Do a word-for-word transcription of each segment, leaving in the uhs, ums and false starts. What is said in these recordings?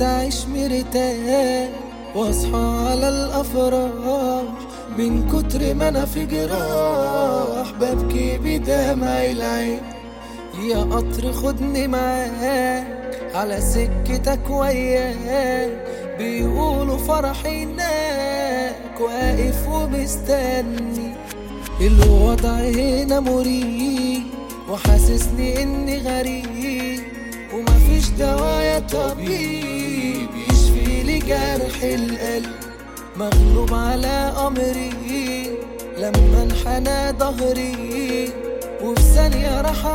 نفسي اعيش مرتاح واصحى على الافراح، من كتر ما انا في جراح ببكي بدمع العين. يا قطر خدني معاك على سكتك وياك، بيقولوا فرحي هناك واقف ومستني. الوضع هنا مريب وحاسسني اني غريب، ومفيش دوا يا طبيب يشفي لي جرح القلب. مغلوب على امري لما انحنى ظهري، وفي ثانية راح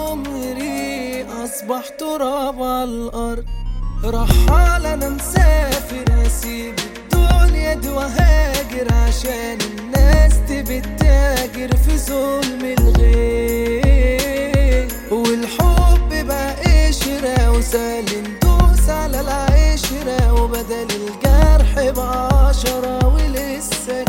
عمري اصبح تراب على الارض. رحال انا مسافر اسيب الدنيا دي وهاجر، عشان الناس تبتاجر في ظلم الغير. والحب بقى قشرة وسهل ندوس على العشرة، وبدل الجرح بعشرة ولسه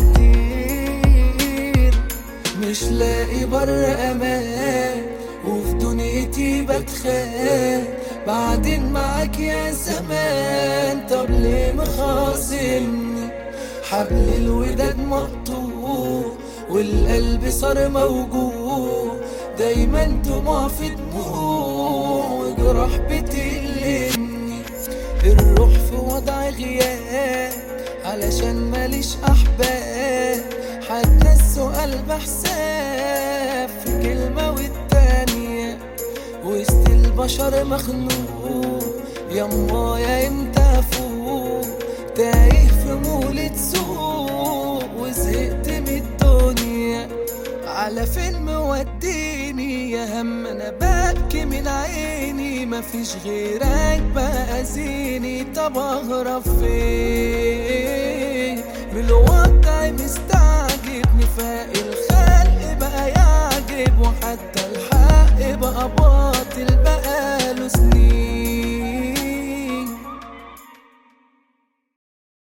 كتير. مش لاقي بر امان وفي دنيتي بتخان، بعدين معاك يا زمان طب ليه مخاصمني؟ حبل الوداد مقطوع والقلب صار موجوع، دايما دموع في دموع وجراح بتألمني. الروح في وضع غياب علشان ماليش احباب، حتى السؤال بحساب في كلمة والتانية. وسط البشر مخنوق يما يا امتى افوق، تايه في مولة سوق وزهقت من الدنيا. على فين موديني يا هم انا ببكي من عيني، مفيش غيرك بأذيني. طب اهرب فين من الوضع مستعجب؟ نفاق الخلق بقى يعجب، وحتى الحق بقى باطل بقاله سنين.